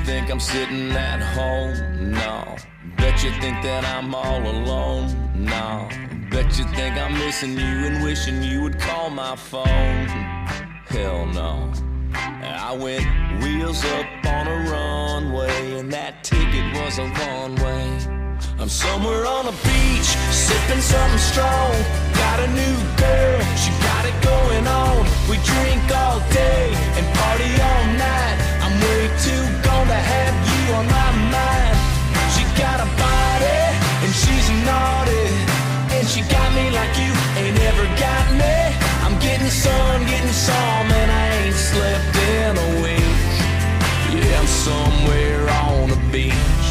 think I'm sitting at home? No. Bet you think that I'm all alone? No. Bet you think I'm missing you and wishing you would call my phone? Hell no. I went wheels up on a runway, and that ticket was a one-way. I'm somewhere on a beach, sipping something strong. Got a new girl, she got it going on. We drink all day and party all night. I'm way too gone to have you on my mind. She got a body and she's naughty, and she got me like you ain't ever got me. I'm getting some, and I ain't slept in a week. Yeah, I'm somewhere on a beach.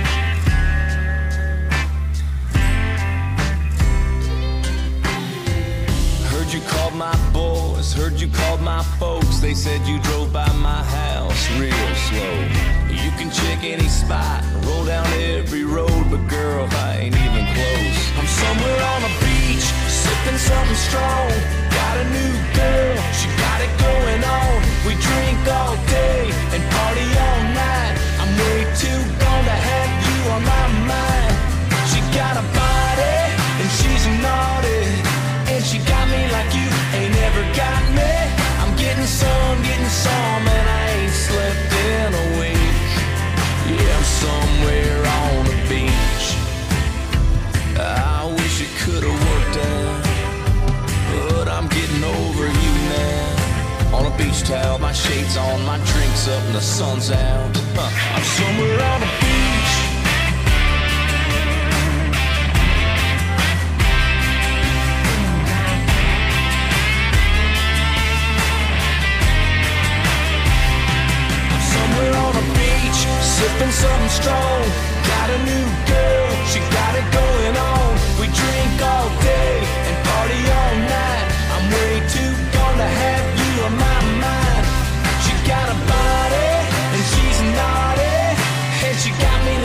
Heard you called my boys, heard you called my folks. They said you drove by my house real slow. You can check any spot, roll down every road, but girl, I ain't even close. I'm somewhere on a beach, sipping something strong. Got a new girl, she got it going on. We drink all day and party all night. I'm way too gone to have you on my mind. She got a body and she's naughty, and she got me like you ain't ever got me. I'm getting some, and I ain't slept in a week. Yeah, I'm somewhere on a beach. I wish it could've worked out, but I'm getting over you now. On a beach towel, my shades on, my drinks up, and the sun's out. I'm somewhere on a beach. Somewhere on a beach, sipping something strong. Got a new girl, she got it going on. We drink all day and party all night. I'm way too gone to have you on my mind. She got a body and she's naughty, and she got me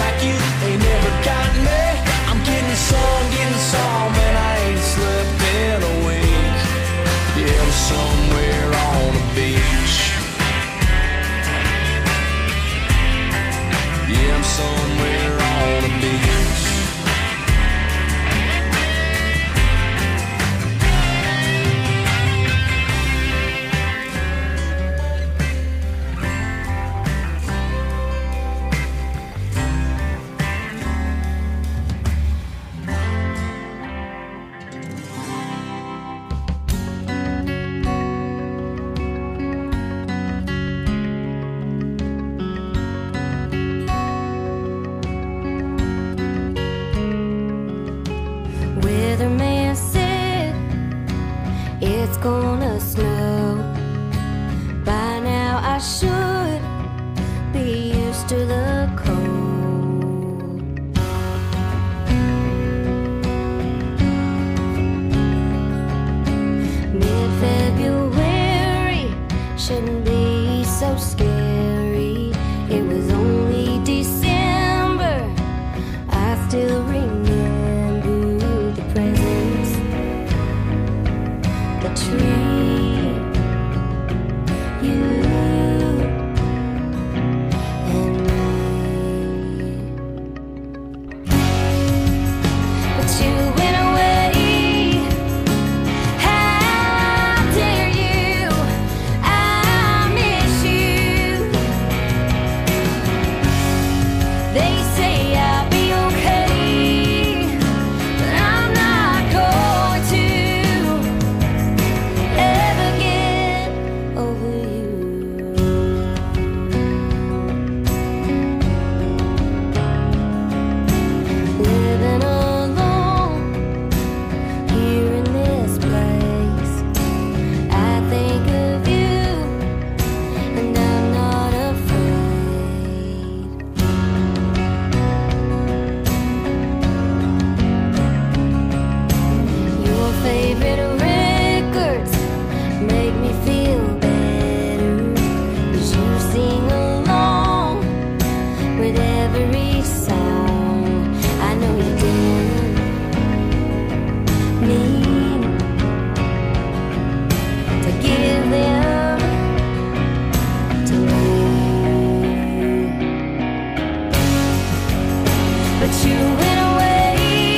but you went away.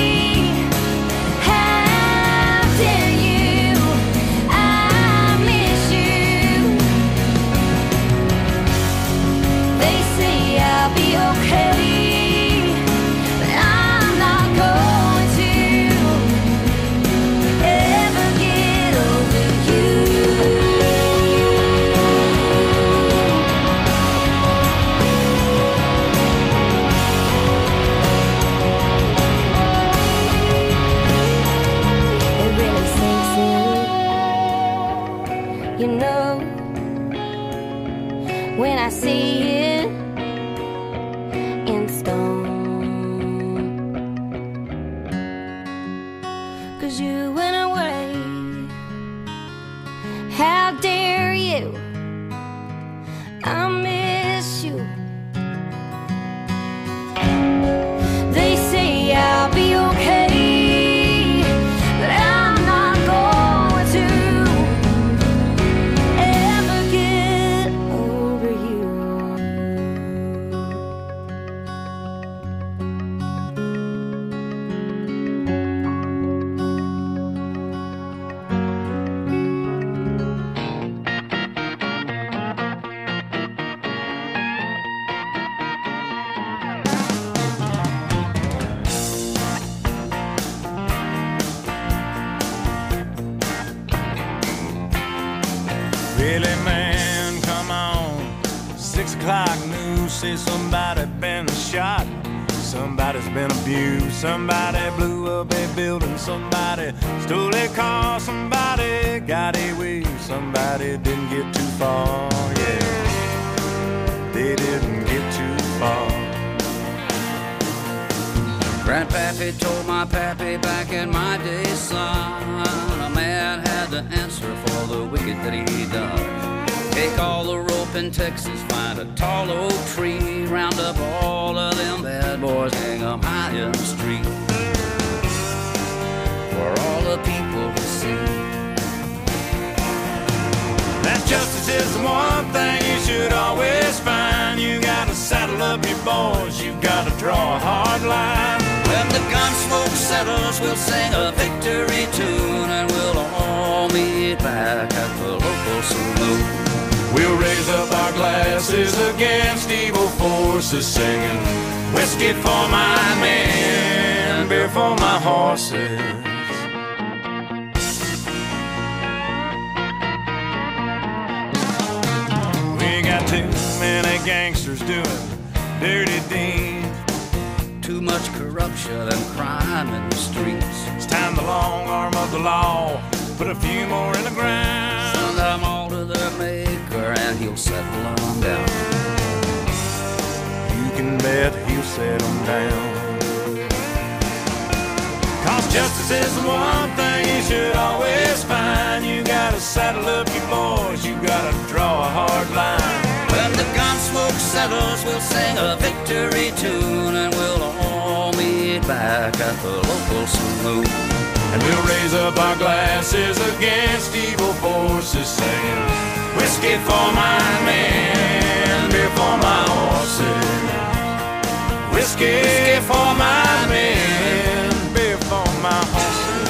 How dare you? I miss you. They say I'll be okay, but I'm not going to ever get over you. It really sinks in, you know, when I see it in stone. 'Cause you went away. How dare you? I miss you. They say I'll be okay, but I'm not going to ever get over you. Really, man, come on. 6 o'clock news says somebody been shot. Somebody's been abused. Somebody blew up a building. Somebody stole a car. Somebody got away. Somebody didn't get too far. Yeah, they didn't get too far. Grandpappy told my pappy back in my day, son, a man had to answer for the wicked that he done. Take all the rope in Texas, find a tall oak tree, round up all of them bad boys, hang them high in the street for all the people to see. That justice is the one thing you should always find. You gotta saddle up your boys, you gotta draw a hard line. When the gun smoke settles, we'll sing a victory tune, and we'll all meet back at the local saloon. We'll raise up our glasses against evil forces, singing whiskey for my men, beer for my horses. We got too many gangsters doing dirty deeds. Too much corruption and crime in the streets. It's time the long arm of the law put a few more in the ground. Send them all to their maker and he'll settle them down. You can bet he'll settle them down. 'Cause justice is the one thing you should always find. You gotta saddle up your boys, you gotta draw a hard line. When the gun smoke settles, we'll sing a victory tune, and we'll all meet back at the local saloon. And we'll raise up our glasses against evil forces, singing whiskey for my men, beer for my horses. Whiskey for my men, beer for my horses.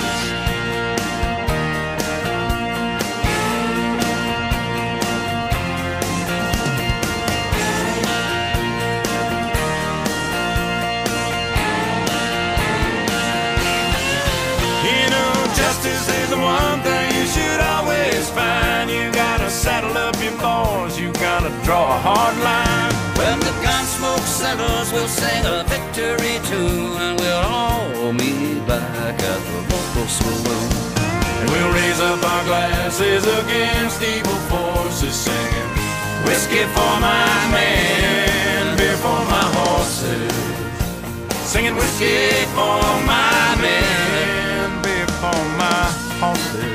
Justice is the one thing you should always find. You gotta saddle up your boys, you gotta draw a hard line. When the gun smoke settles, we'll sing a victory tune, and we'll all meet back at the local saloon. And we'll raise up our glasses against evil forces, singing whiskey for my men, beer for my horses. Singing whiskey for my men, beer for my horses.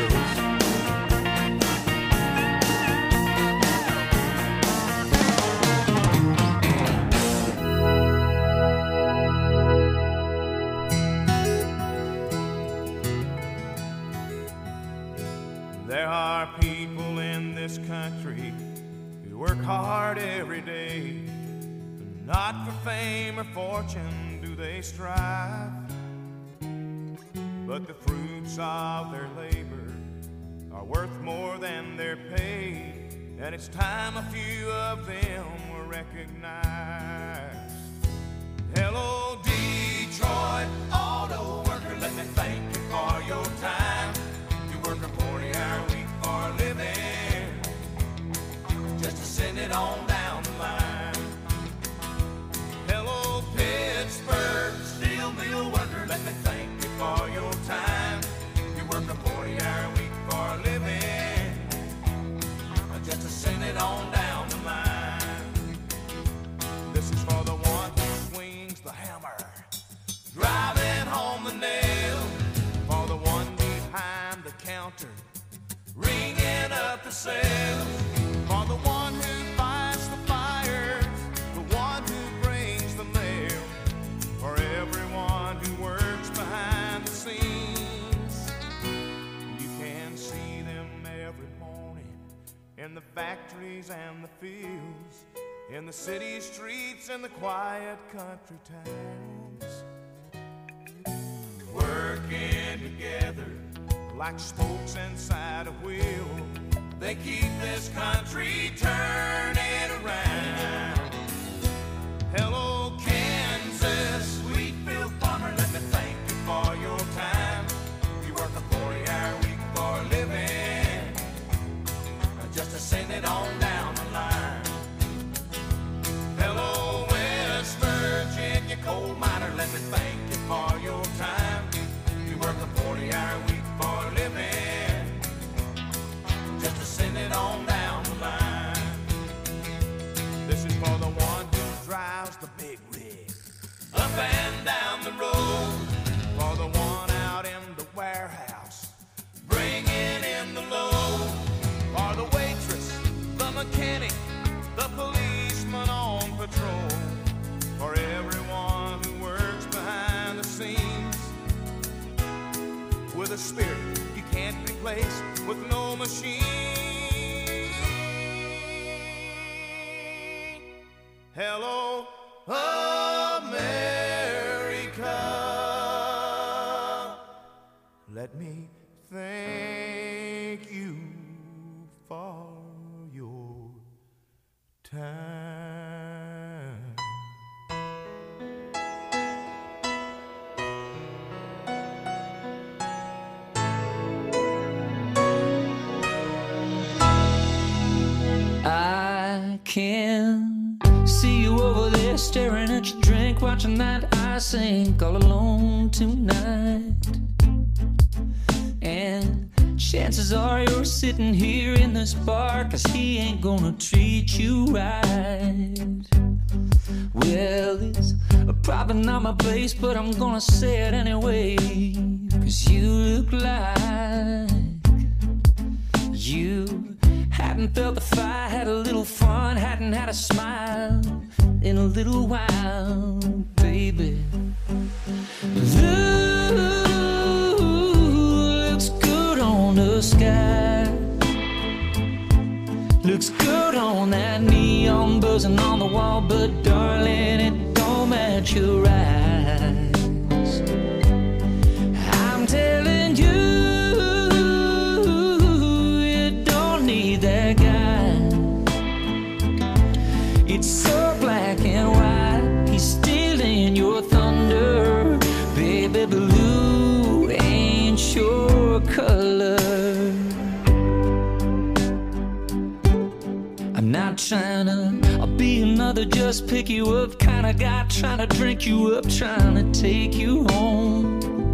There are people in this country who work hard every day, not for fame or fortune do they strive, but the fruits of their labor are worth more than their pay, and it's time a few of them were recognized. Hello, Detroit auto worker, let me thank you for your time. You work a 40-hour week for a living, just to send it on down the line. Hello, Pittsburgh steel mill worker, let me thank you for your time. You work a 40-hour week for a living, just to send it on down the line. This is for the one who swings the hammer, driving home the nail. For the one behind the counter, ringing up the sales. For the one who fights the fires, the one who brings the mail. For everyone who works behind the scenes, you can see them every morning in the factories and the fields, in the city streets and the quiet country towns, working together like spokes inside a wheel. They keep this country turning around. Hello, Kansas wheatfield farmer, let me thank you for your time. You work a 40-hour week for a living, just to send it on down the line. Hello, West Virginia coal miner, let me thank you for your time. You work a 40-hour week for a living, just to send it on down the line. This is for the one who drives the big rig up and down the road. For the one out in the warehouse, bringing in the load. For the waitress, the mechanic, the policeman on patrol. For everyone who works behind the scenes, with a spirit you can't replace with no machine. Hello, America, let me thank you for your time. I can see you over there staring at your drink, watching that I sink all alone tonight. And chances are you're sitting here in this bar, 'cause he ain't gonna treat you right. Well, it's probably not my place, but I'm gonna say it anyway, 'cause you look like you hadn't felt the fire, had a little fun, hadn't had a smile in a little while, baby. Blue looks good on the sky, looks good on that neon buzzing on the wall, but darling, it don't match your eyes. I'm telling you, that guy, it's so black and white, he's stealing your thunder, baby. Blue ain't your color. I'm not trying to be another just pick you up kind of guy, trying to drink you up, trying to take you home.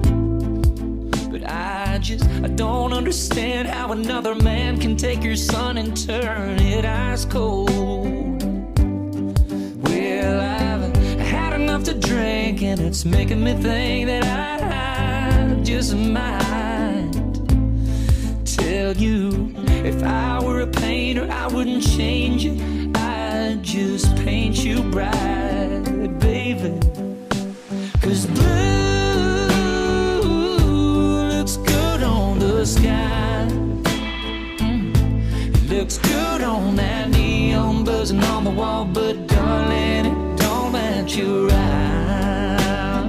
I don't understand how another man can take your sun and turn it ice cold. Well, I've had enough to drink, and it's making me think that I just might tell you, if I were a painter, I wouldn't change you, I'd just paint you bright, baby. 'Cause blue the sky, it looks good on that neon buzzing on the wall, but darling, it don't match your eyes.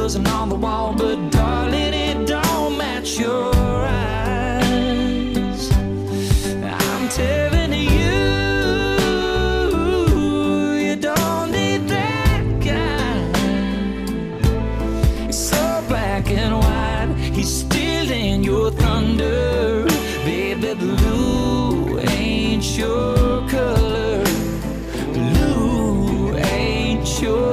buzzing on the wall, but darling, it don't match your eyes. I'm telling you, you don't need that guy. It's so black and white, he's stealing your thunder. Baby, blue ain't your color. Blue ain't your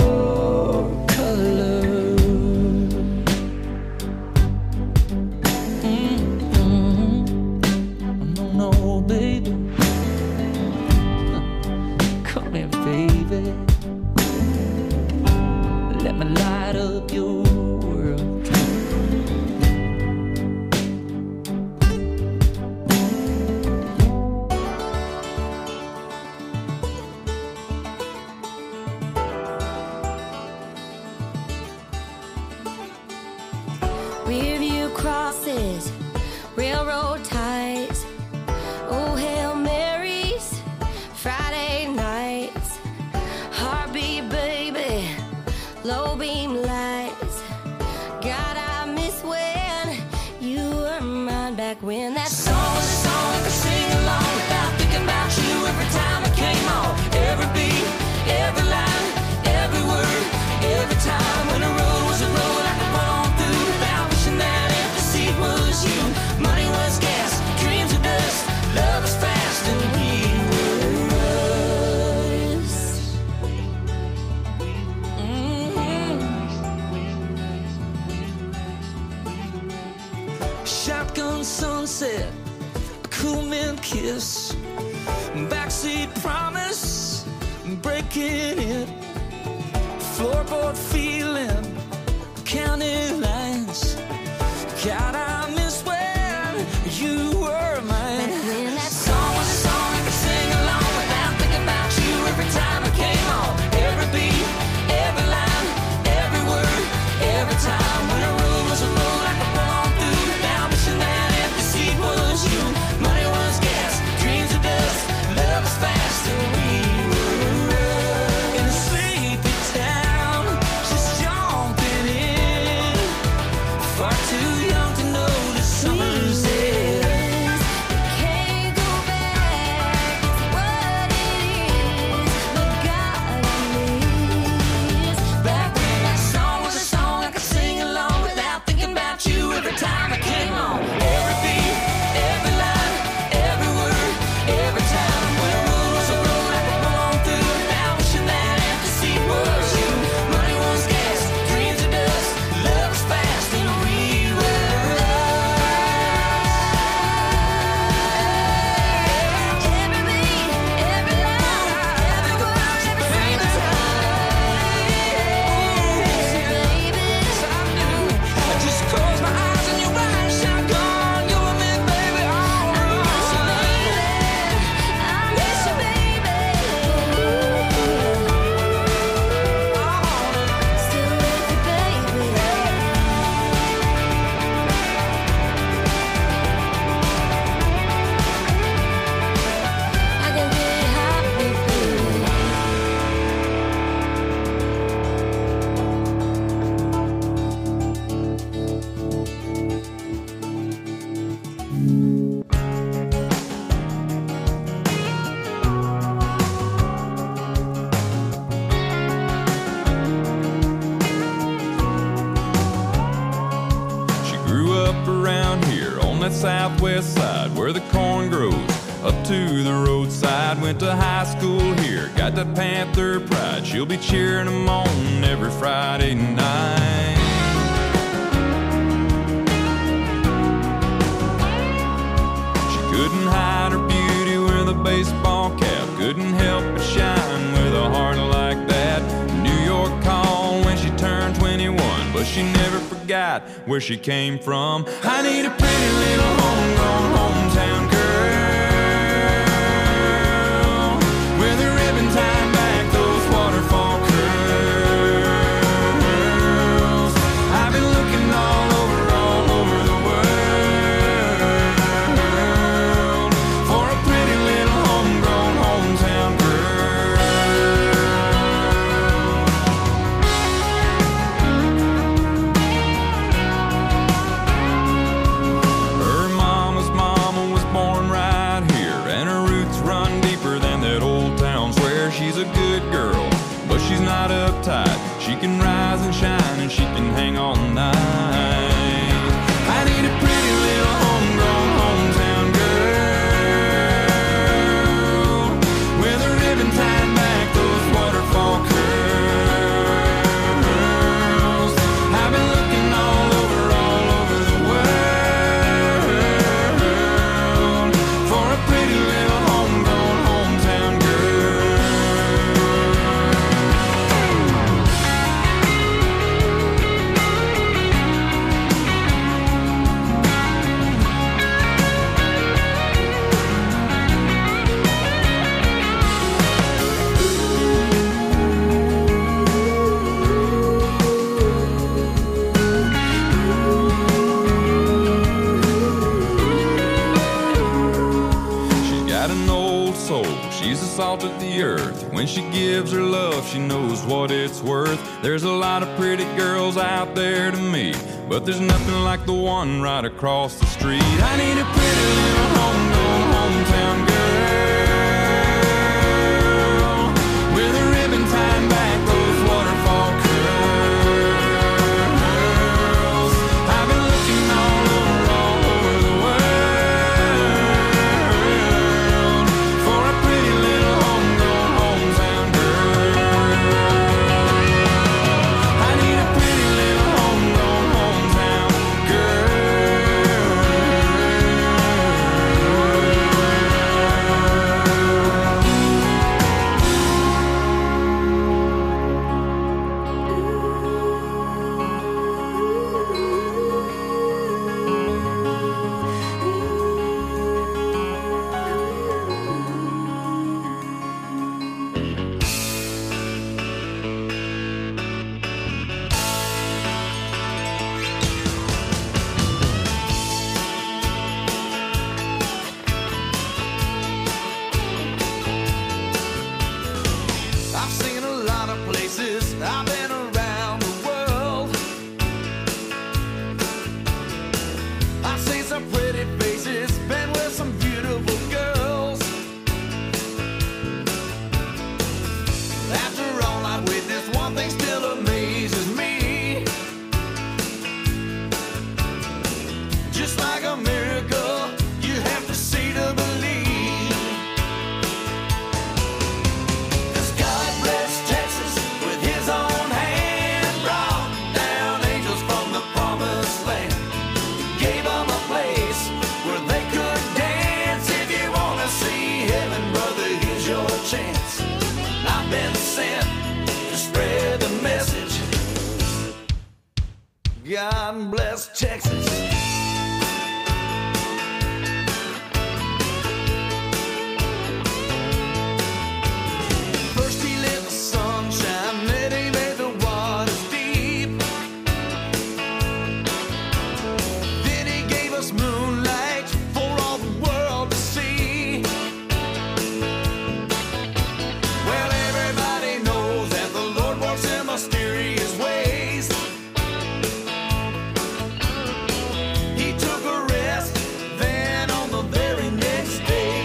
Rearview crosses, railroad ties, oh Hail Marys, Friday nights, heartbeat baby, low beam lights. God, I miss when you were mine back when that song was a song I could sing along without thinking about you every time it came on. Every beat, every line, every word, every time when a road was a road I could run on through without wishing that empty seat was you. Money was gas, dreams were dust, love was fast, and we were us. Shotgun sunset, cool mint kiss, backseat promise, breaking it, floorboard feeling, counting lines. God, I miss when you were mine. When that Song was a song I could sing along without thinking about you every time it came on. Every beat, every line, every word, every time when a road was a road I could run on through without wishing that empty seat was you. Money was gas, dreams were dust, love was fast, and we were in a sleepy town, just jumping in, far too young to notice summer's end. can't go back, it's what it is, but God, I miss Back when that song was a song I could sing along without thinking about you every time it came on. Every beat, every line, every word, every time when a road was a road I could run on through without wishing that empty seat was you. Money was gas, dreams were dust, love was fast, and we were every beat, every line, every word, every single time. I just close my eyes and you're right, shotgun, you and me, baby, all I miss you, baby. I miss you, baby. Still with you, baby. I can get hot with you. She grew up around here on that southwest side where the corn grows up to the roadside. Went to high school here, got that Panther pride. She'll be cheering them on every Friday night. She couldn't hide her beauty with a baseball cap, couldn't help but shine with a heart like that. New York called when she turned 21, but she never forgot where she came from. I need a pretty little homegrown hometown girl with a ribbon tied back, those waterfall curls. I've been looking all over the world for a pretty little homegrown hometown girl. can rise and shine and she can hang all night. I need a pretty little homegrown hometown girl with a ribbon tied back those waterfall curls. I've been looking all over the world for a pretty little homegrown hometown girl. She's got an old soul, she's the salt of the earth. When she gives her love, she knows what it's worth. There's a lot of pretty girls out there to me, but there's nothing like the one right across the street. I need a pretty little homegrown hometown girl with a ribbon tied back those waterfall curls. I've been looking all over the world for a pretty little homegrown hometown girl. I need a pretty little homegrown hometown I've seen a lot of places, I've been around the world. I've seen some pretty faces, been with some beautiful girls. After all I've witnessed, one thing still amazes me. Just like a miracle, you have to see to believe. 'Cause God bless Texas with his own hand, brought down angels from the promised land, gave them a place where they could dance. If you wanna see heaven, brother, here's your chance. I've been sent to spread the message. God bless Texas. First he lit the sunshine, then he made the waters deep. Then he gave us moonlight for all the world to see. Well, everybody knows that the Lord works in mysterious ways. He took a rest, then on the very next day,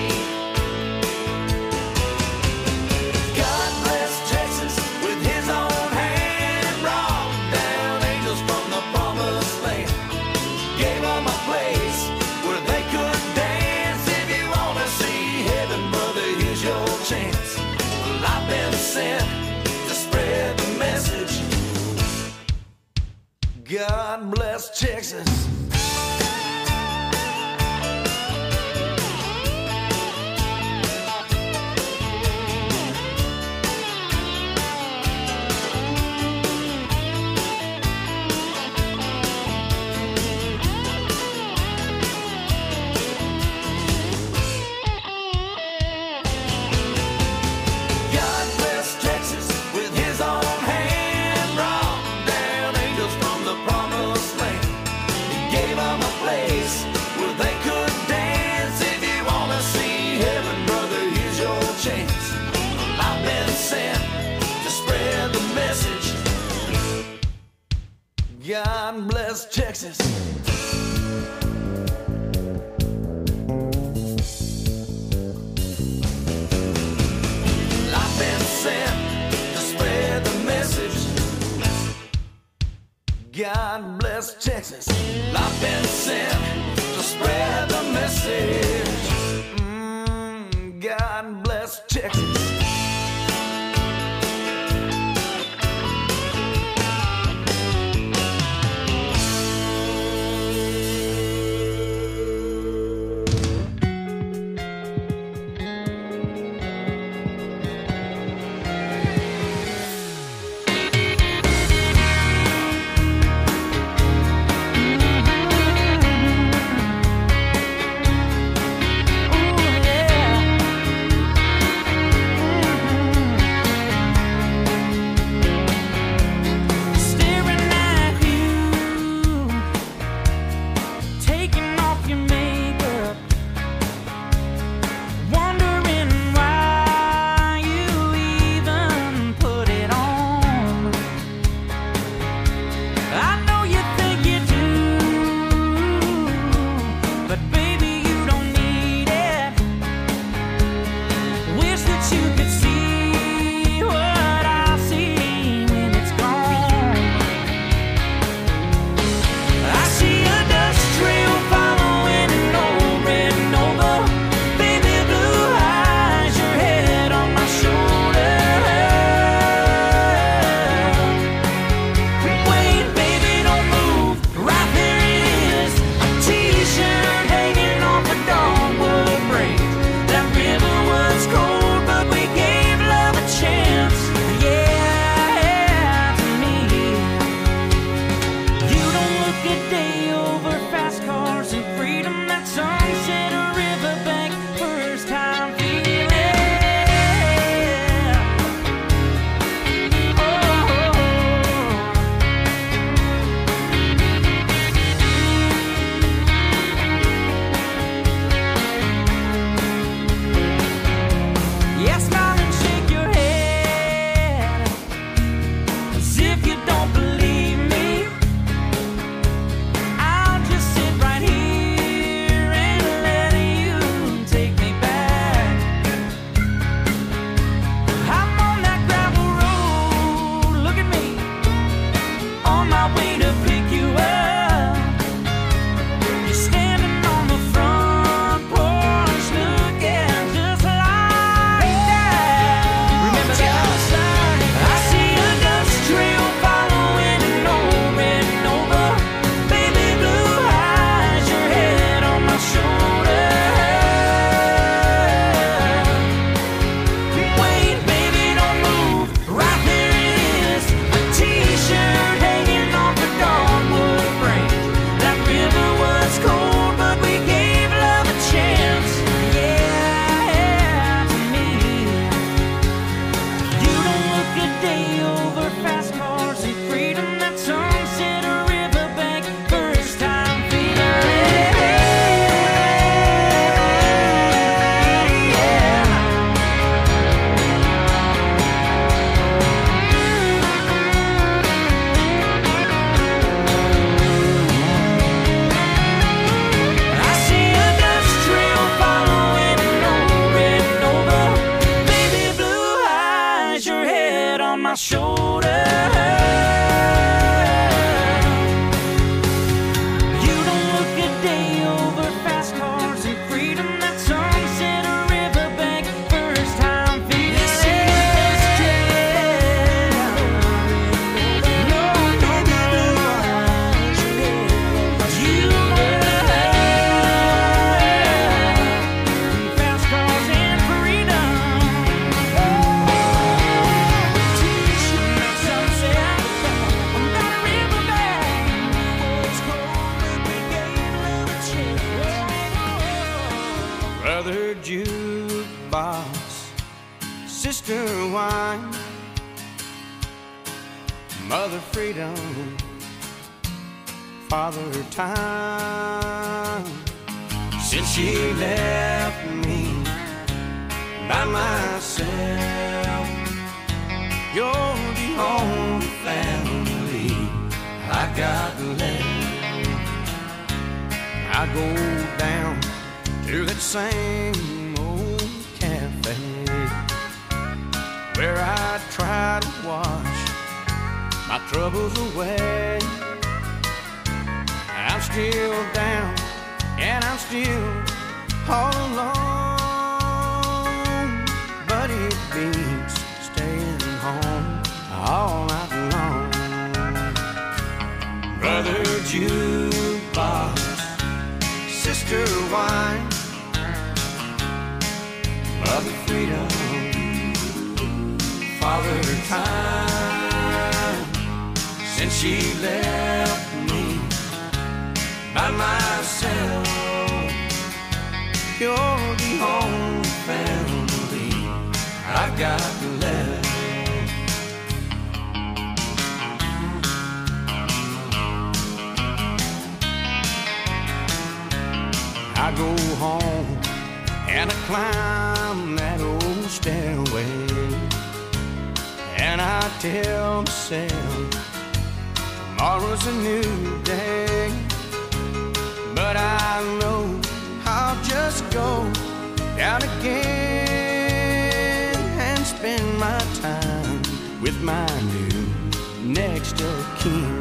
God bless Texas with his own hand, brought down angels from the promised land, gave them a place where they could dance. If you wanna see heaven, brother, here's your chance. Well, I've been sent to spread the message. God bless Texas. God bless Texas with his own hand, brought down angels from the promised land. He gave them a place where they could dance. If you wanna see heaven, brother, here's your chance. I've been sent to spread the message. God bless Texas. I've been sent to spread the message. God bless Texas. I've been sent to spread the message. God bless Texas. Mother freedom, Father time. Since she left me by myself, you're the only family I got left. I go down to that same old cafe where I try to wash my troubles away. still down, and I'm still all alone. But it beats staying home all night long. Brother jukebox, sister wine, mother freedom, father time. Since she left me by myself, you're the only family I've got left. I go home and I climb that old stairway, and I tell myself tomorrow's a new day. But I know I'll just go down again and spend my time with my new next of kin.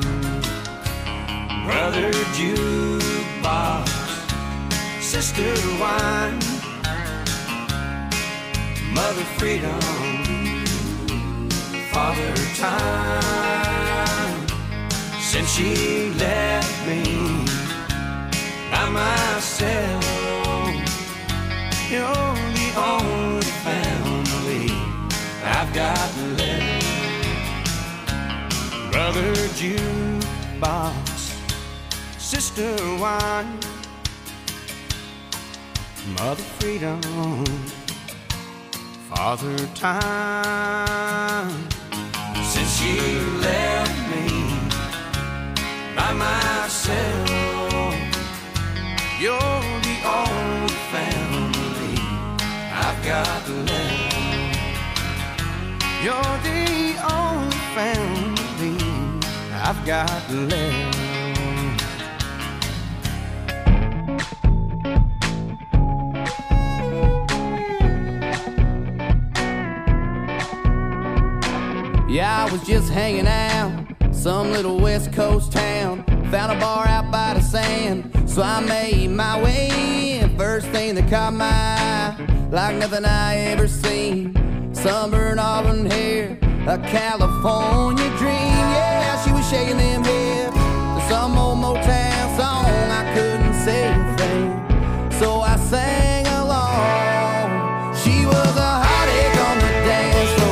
Brother jukebox, sister wine, mother freedom, father time. Since she left me by myself, you're the only family I've got left. Brother jukebox, sister wine, mother freedom, father time. Since she left me by myself, you're the only family I've got left. You're the only family I've got left. Yeah, I was just hanging out, some little West Coast town. Found a bar out by the sand, so I made my way in. First thing that caught my eye, like nothing I ever seen. Sunburned auburn hair, a California dream. Yeah, she was shaking them hips to some old Motown song. I couldn't say a thing, so I sang along. She was a heartache on the dance floor.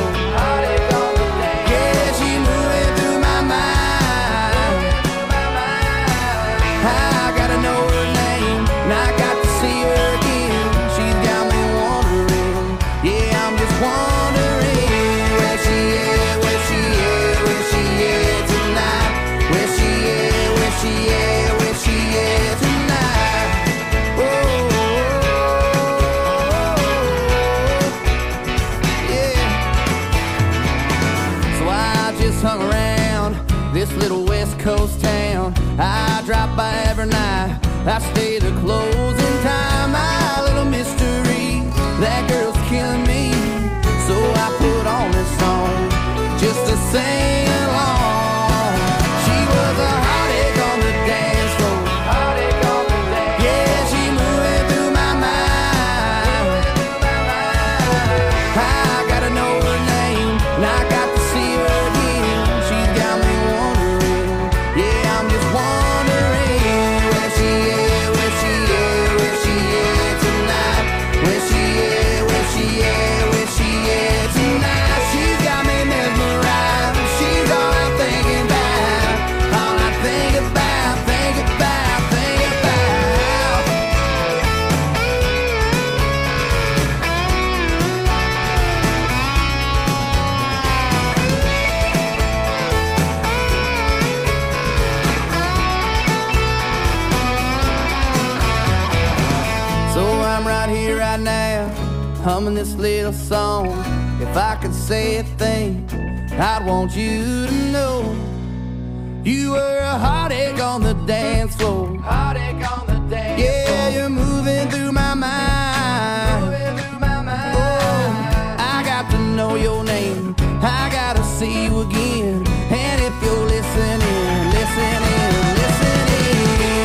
This little West Coast town, I drop by every night. I stay to closing time. My little mystery, that girl's killing me. So I put on this song just to sing along. She was a heartache on the dance floor. Yeah, she moving through my mind. I gotta know her name, and I got to see her again. She's got me wondering. Yeah, I'm just wondering where she is, where she is, where she is tonight. Where she is, where she is, where she is tonight. She's got me mesmerized. She's all I'm thinking about. All I think about, think about, think about. So I'm right here, right now, humming this little song. If I could say a thing, I'd want you to know you were a heartache on the dance floor. Heartache on the dance floor. Yeah, you're moving through my mind. Moving through my mind. Oh, I got to know your name. I gotta see you again. And if you're listening, listening, listening.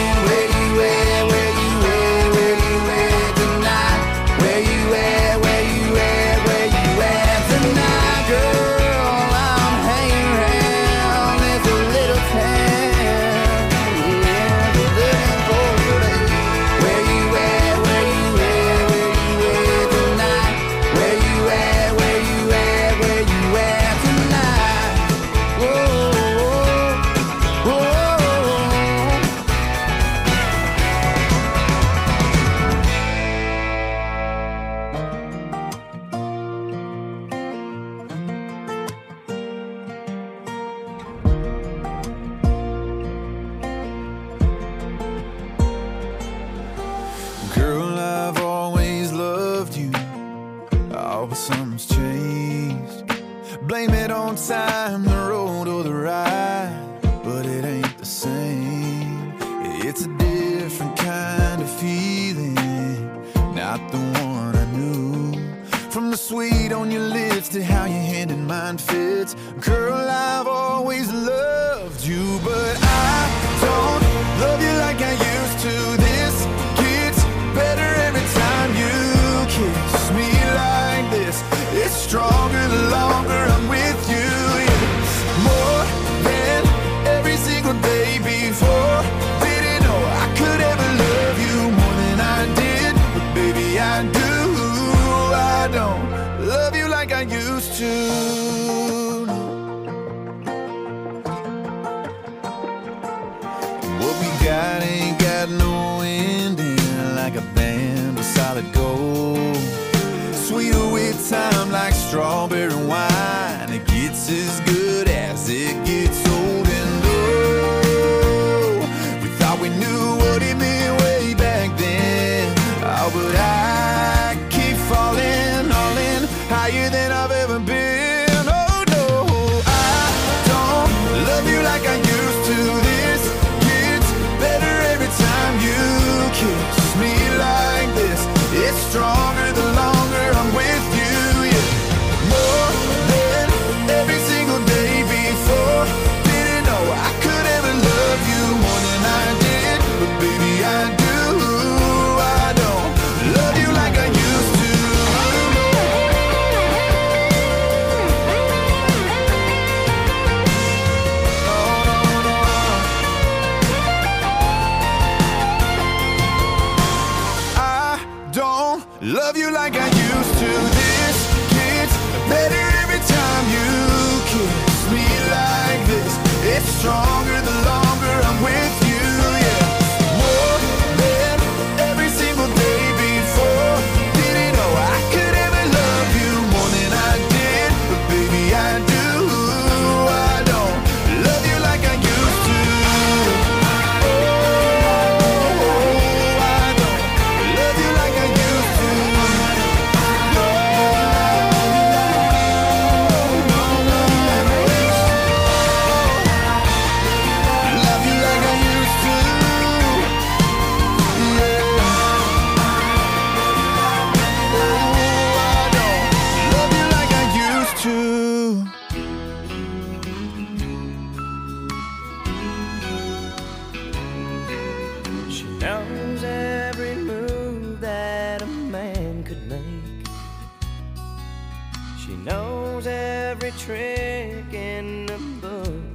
What we got ain't got no ending, like a band of solid gold. Sweeter with time like strawberry wine. It gets as good as it gets old. And oh, we thought we knew what it meant way back then. Oh, but I keep falling, all in, higher than I've ever been. Oh no, I don't love you like I used to. This gets better every time you kiss me like this. It's stronger the longer I'm with you, yeah. More than every single day before. Didn't know I could ever love you more than I did, but baby I do. I don't love you like I used to. Love you like I used to. This gets better every time you kiss me like this. It's stronger the longer I'm with you, yeah. More than every single day before. Didn't know I could ever love you more than I did, but baby I do. I don't love you like I used to. Trick in the book.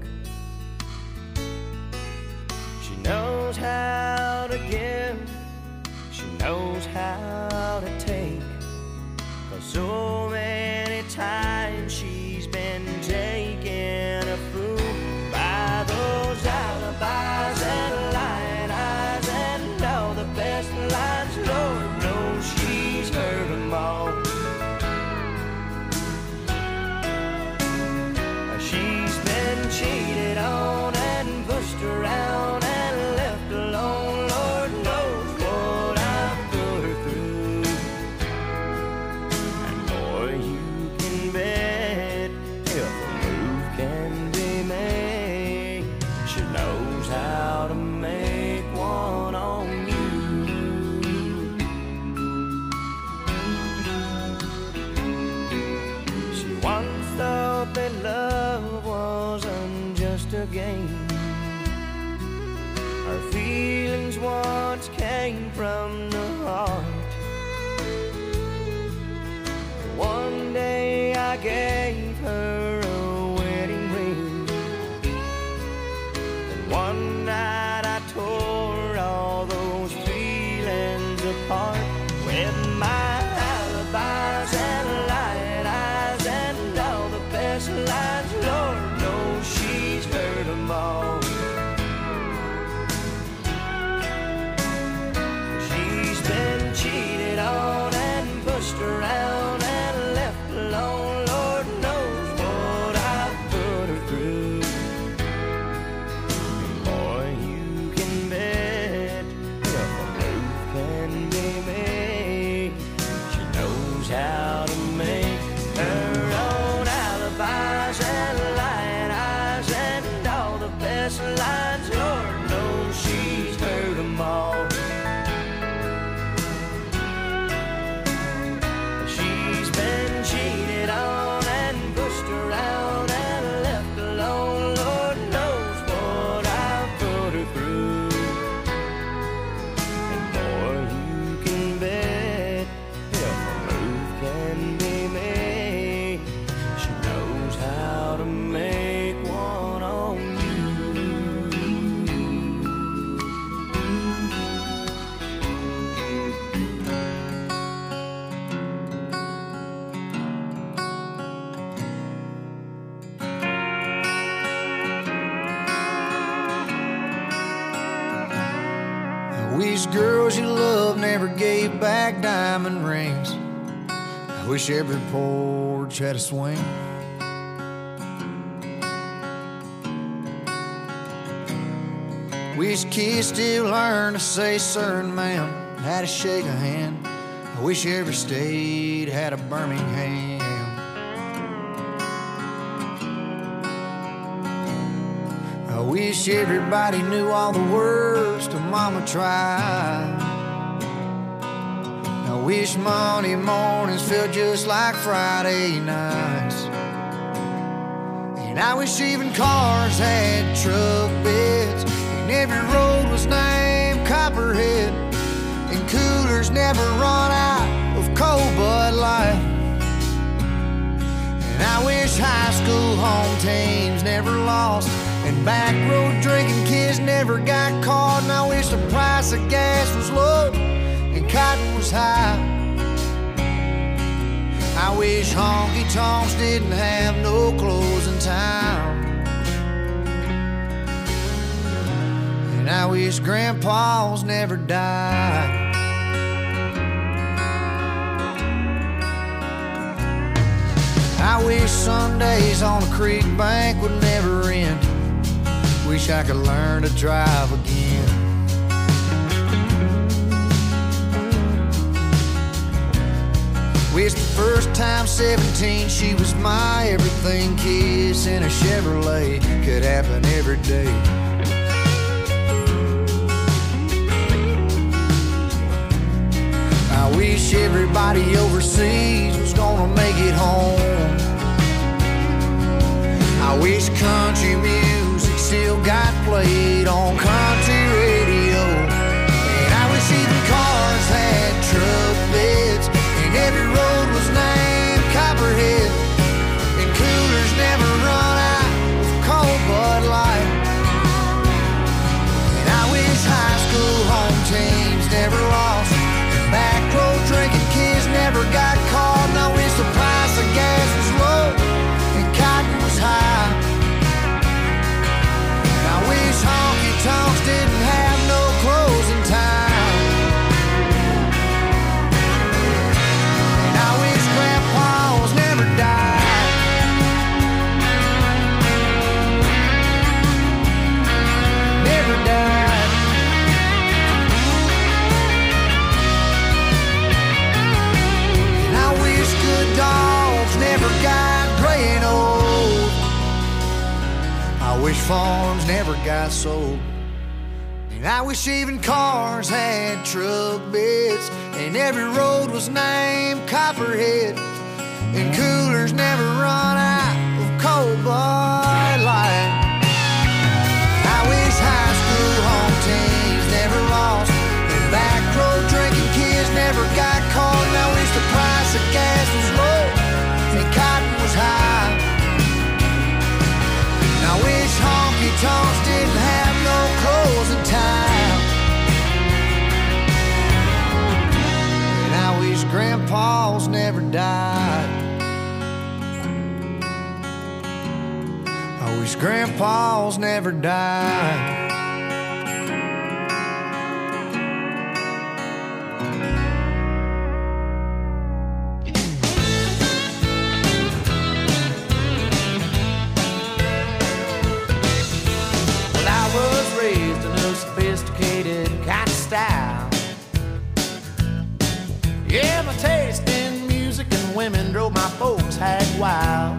She knows how to give, she knows how to take. 'Cause so many times she's been taken a fool by those alibis and lying eyes and all the best lines. Lord knows she's heard them all. She's been cheated on and pushed around and left alone. Lord knows what I've put her through. And boy, you can bet if a move can be made, she knows how to make one on you. She once thought that love wasn't just a game. Her feelings once came from the heart. One day I gave her a wedding ring, and one night I tore all those feelings apart with my alibis and lying eyes and all the best lines. Lord knows she's heard them all. She's been cheated on and pushed around and left alone. Lord knows what I've put her through. And boy, you can bet if a move can be made, she knows how to make her own alibis and lying eyes and all the best lines. Lord knows she's heard them all. She's been cheated on and pushed around and left alone. Lord knows what I've put her through. And boy, you can bet if a move can be made, she knows how to make one on you. wish girls you love never gave back diamond rings. I wish every porch had a swing. Wish kids still learn to say sir and ma'am, how to shake a hand. I wish every state had a Birmingham. I wish everybody knew all the words to Mama Tried. I wish Monday mornings felt just like Friday nights. And I wish even cars had truck beds, and every road was named Copperhead, and coolers never run out of cold Bud Light. And I wish high school home teams never lost, and back road drinking kids never got caught. And I wish the price of gas was low and cotton was high. I wish honky tonks didn't have no closing time. And I wish grandpas never died. I wish Sundays on a creek bank would never end. Wish I could learn to drive again. Wish the first time 17 she was my everything. Kiss in a Chevrolet could happen every day. I wish everybody overseas was gonna make it home. I wish country music still got played on country radio. And I wish even cars had truck beds, and every road was named Copperhead, and coolers never run out of cold Bud Light. And I wish high school home teams never lost, and back road drinking kids never got caught. And I wish the price of gas was low and cotton was high. And I wish honky tonks didn't have no closing time. And I wish grandpas never died. Never died. And I wish good dogs never got gray and old. I wish farms never got sold. And I wish even cars had truck beds, and every road was named Copperhead, and coolers never run out of cold Bud Light. I wish high school home teams never lost, and back road drinking kids never got caught. And I wish the price of gas was low and cotton was high. And I wish honky tonks didn't have no closing time. And I wish grandpas never died. I wish grandpas never died. Sophisticated kind of style. Yeah, my taste in music and women drove my folks hag wild.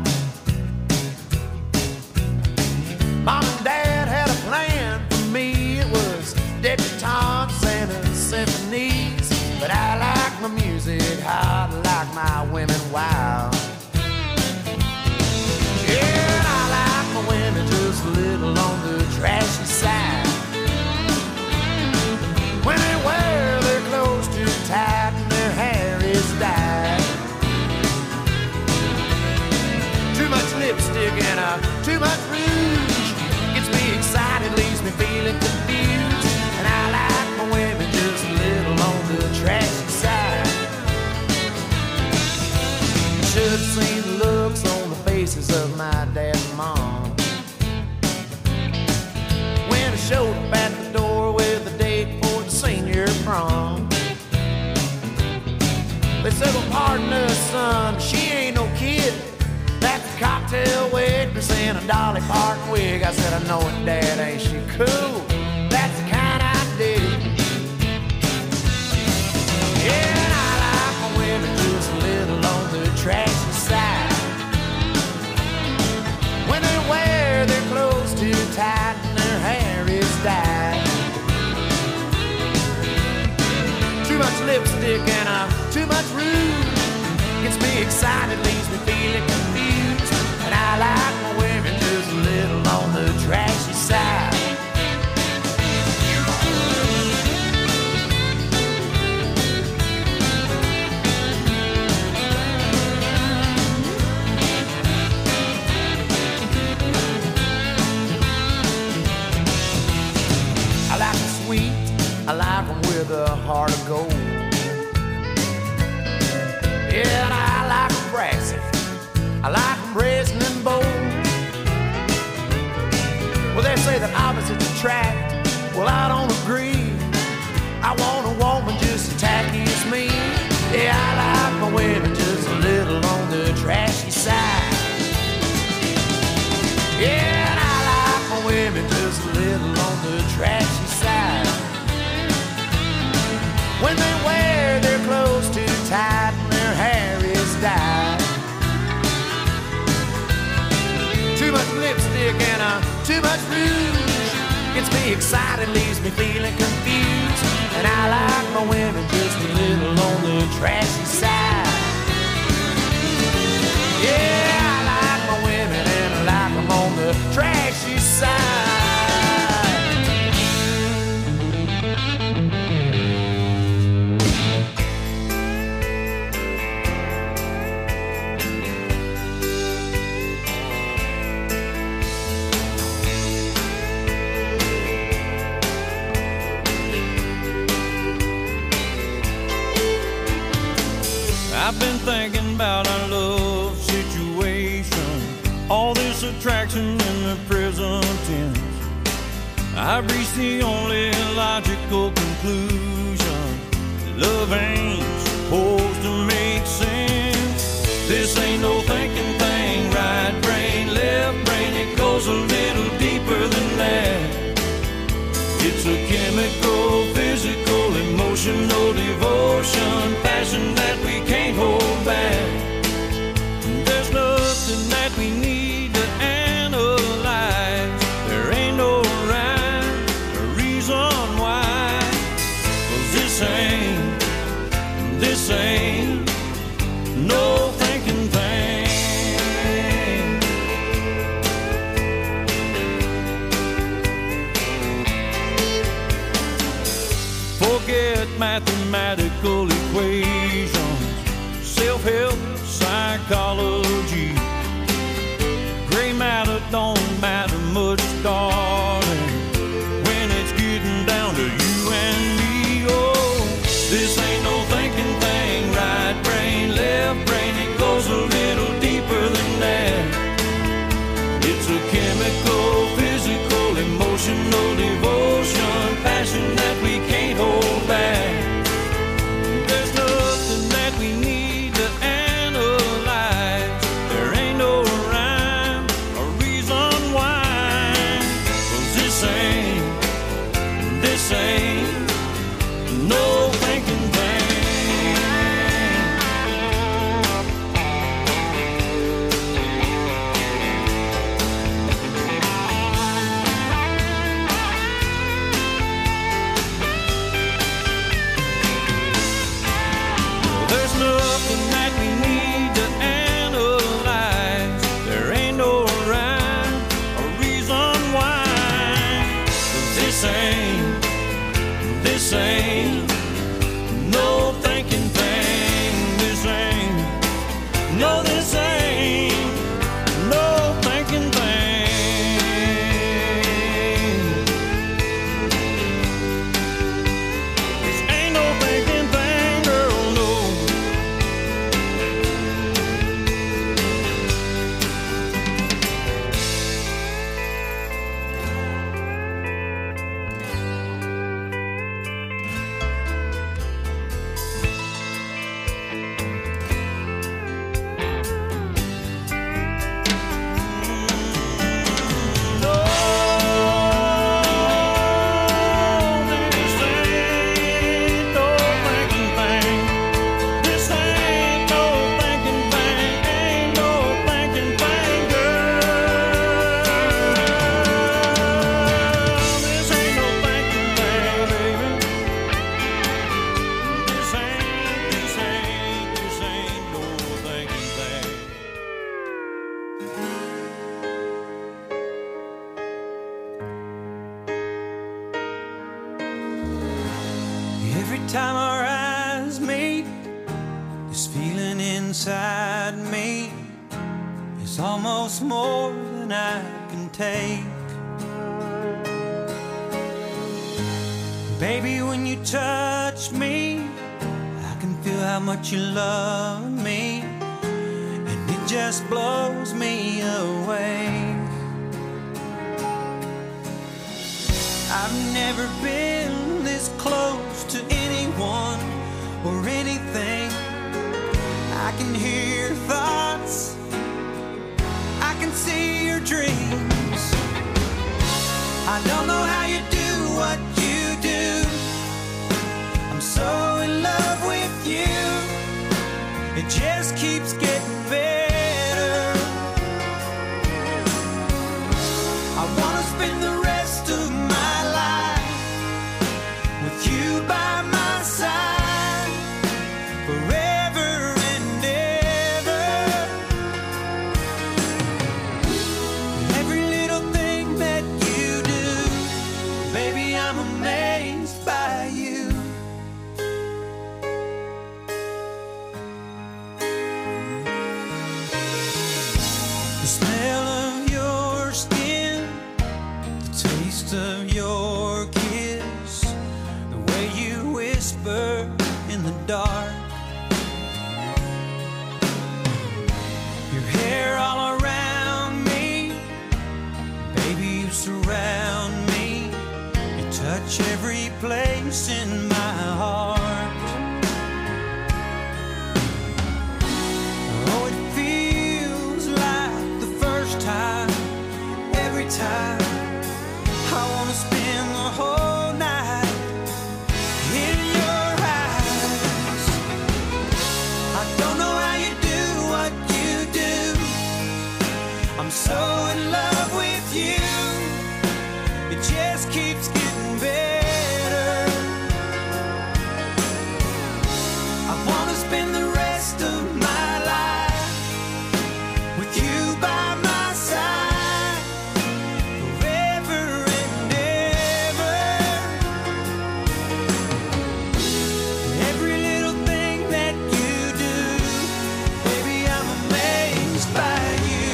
Mom and Dad had a plan for me. It was debutantes and symphonies. But I like my music hot, like my women wild. Yeah, I like my women just a little on the trashy side. When they wear their clothes too tight and their hair is dyed. Too much lipstick and too much rouge gets me excited, leaves me feeling confused. And I like my women just a little on the trashy side. Should have seen the looks on the faces of my dad and mom when I showed up at the door with a date for the senior cocktail waitress in a Dolly Parton wig. I said, I know it, Dad, ain't she cool? That's the kind I dig. Yeah, and I like my women just a little on the trashy side. When they wear their clothes too tight and their hair is dyed. Too much lipstick and too much rouge gets me excited, leaves me feeling confused. And I like my women just a little on the trashy side. I like them sweet, I like them with a heart of gold. Yeah, and I like them brassy, I like them brazen and bold. Well, they say that opposites attract, well, I don't agree. I want a woman just as tacky as me. Yeah, I like my women just a little on the trashy side. Yeah, and I like my women just a little on the trashy side. When they wear their clothes too tight and their hair is dyed. Too much lipstick and too much rouge gets me excited, leaves me feeling confused. And I like my women just a little on the trashy side. Yeah, I like my women and I like them on the trashy side. I've been thinking about our love situation, all this attraction in the present tense. I've reached the only logical conclusion: love ain't supposed to make sense. This ain't no thinking thing, right brain, left brain, it goes a little deeper than that. It's a chemical, physical, emotional devotion, passion that we can't hold back. There's nothing that we need to analyze. There ain't no rhyme or reason why. 'Cause this ain't no thinking thing. Forget mathematical equations, self-help, psychology. Gray matter don't matter much, darling, when it's getting down to you and me. Oh, this ain't no thinking thing, right brain, left brain, it goes a little deeper than that. It's a chemical, physical, emotional devotion, passion that we can't hold back. There's nothing that we need to analyze. There ain't no rhyme or reason why. 'Cause this ain't no thinking thing. There's nothing that we need to analyze. There ain't no rhyme or reason why. 'Cause this ain't no thinking thing. This ain't no thinking thing. This ain't no thinking thing, girl, no. time our eyes meet, this feeling inside me is almost more than I can take. Baby, when you touch me, I can feel how much you love me, and it just blows me away. I've never been this close to anyone or anything. I can hear your thoughts, I can see your dreams. I don't know how you do what you do. I'm so in love with you. It just keeps getting better. I wanna spend the rest of my life with you by my side, forever and ever. Every little thing that you do, baby, I'm amazed by you. The smell of your skin, the taste of your kiss, the way you whisper in the dark, your hair all around me, baby, you surround me, you touch every place in my heart. Oh, it feels like the first time, every time. I wanna spend the whole night in your eyes. I don't know how you do what you do. I'm so in love with you. It just keeps getting better. I wanna spend the rest of my life with you by my side, forever and ever. Every little thing that you do, baby, I'm amazed by you.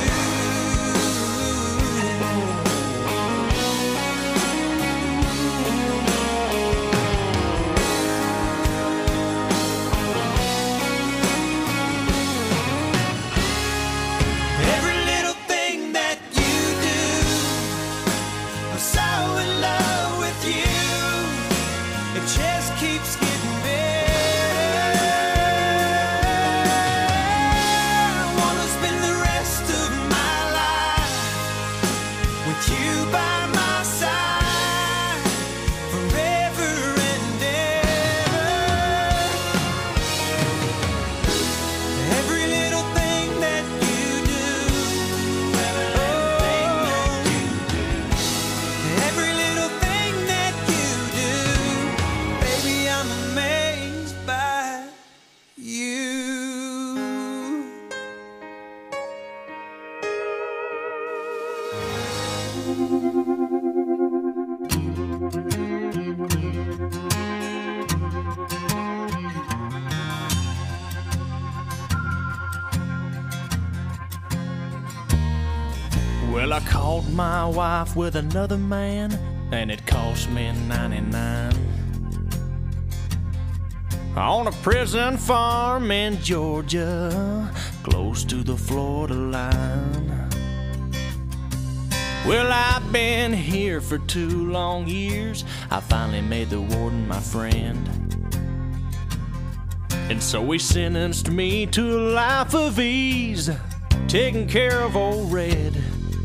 Every little thing that you do, I'm so in love with you. It just keeps getting better. I wanna spend the rest of my life with you by my side, forever and ever. Every little thing that you do, every little thing that you do, baby, I'm amazed by you. Well, I caught my wife with another man, and it cost me 99. On a prison farm in Georgia, close to the Florida line. Well, I've been here for 2 long years. I finally made the warden my friend. And so he sentenced me to a life of ease, taking care of old Red.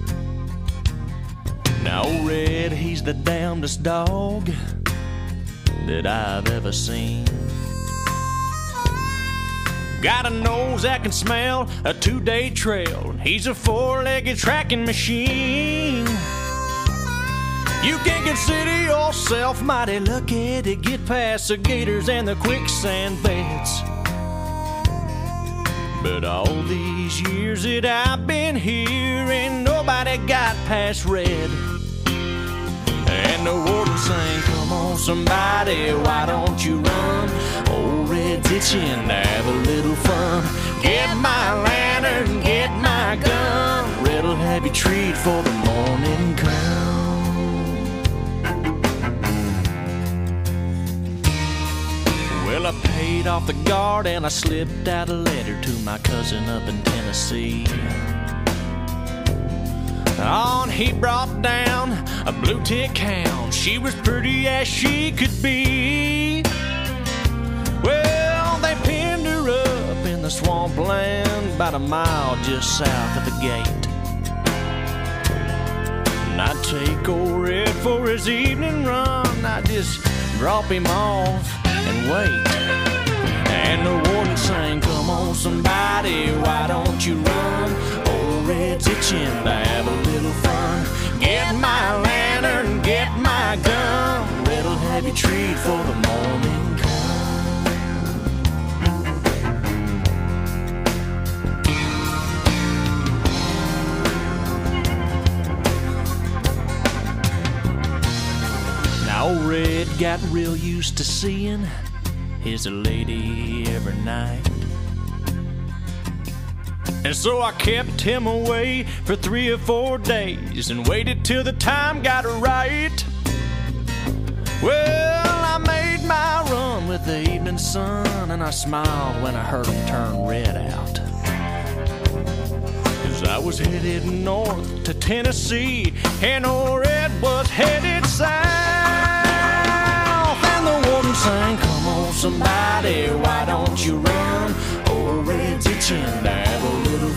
Now, old Red, he's the damnedest dog that I've ever seen. Got a nose that can smell a 2-day trail. He's a 4-legged tracking machine. You can consider yourself mighty lucky to get past the gators and the quicksand beds. But all these years that I've been here, ain't nobody got past Red. And the warden sang, "Come come on somebody, why don't you run? Old Red's itching to have a little fun. Get my lantern, get my gun. Red'll have you treat for the morning come. Well, I paid off the guard and I slipped out a letter to my cousin up in Tennessee. On he brought down a blue tick hound. She was pretty as she could be. Well, they pinned her up in the swampland about a mile just south of the gate. And I'd take old Red for his evening run. I'd just drop him off and wait. And the warden sang, come on somebody, why don't you run? Old Red's itching to have a little fun. Get my lantern, get my gun. Red'll have you treat for the morning come. Now old Red got real used to seeing his lady every night. And so I kept him away for 3 or 4 days and waited till the time got right. Well, I made my run with the evening sun, and I smiled when I heard him turn Red out. 'Cause I was headed north to Tennessee, and old Red was headed south. And the warden sang, come on somebody, why don't you run? Old Red's itching to have a little